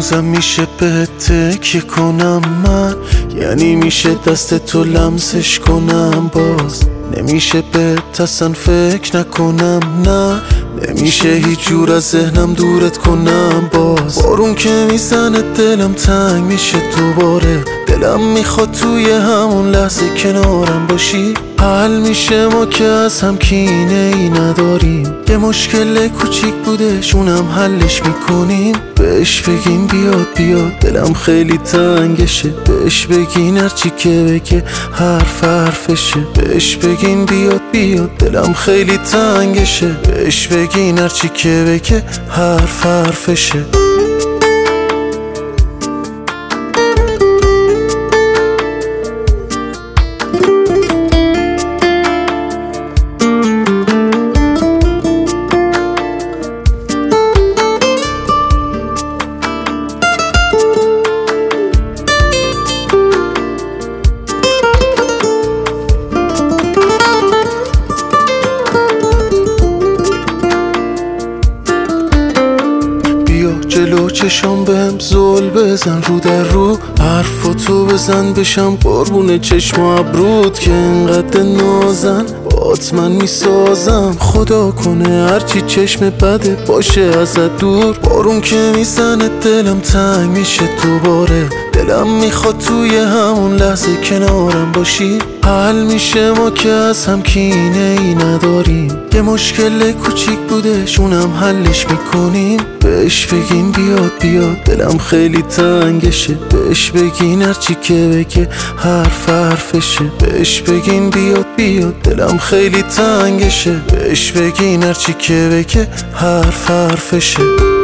هنوزم میشه به تکیه کنم من، یعنی میشه دست تو لمسش کنم باز، نمیشه به اصلا فکر نکنم، نه نمیشه هیچ جور از ذهنم دورت کنم باز. بارون که میزنه دلم تنگ میشه دوباره، دلم میخواد توی همون لحظه کنارم باشی. حل میشه ما که از هم کینه ای نداریم، یه مشکل کوچیک بودش اونم حلش میکنیم. بهش بگین بیاد بیاد دلم خیلی تنگشه، بهش بگین هرچی که بگه حرفشه. بهش بگین بیاد بیاد دلم خیلی تنگشه، بهش بگین هرچی که بگه حرفشه. جلو چشم بهم زل بزن رو در رو، حرفاتو بزن بشم قربون چشم و ابرود، که انقدر نازن بات من میسازم. خدا کنه هرچی چشم بده باشه ازت دور. بارون که میزنه دلم تنگ میشه دوباره، دلم میخواد توی همون لحظه کنارم باشی. حل میشه ما که از هم کینه ای نداریم، یه مشکل کوچیک بودش اونم حلش میکنیم. بهش بگین بیاد بیاد دلم خیلی تنگشه، بهش بگین هرچی که بگه حرفشه. بهش بگین بیاد بیاد دلم خیلی تنگشه، بهش بگین هرچی که بگه حرفشه.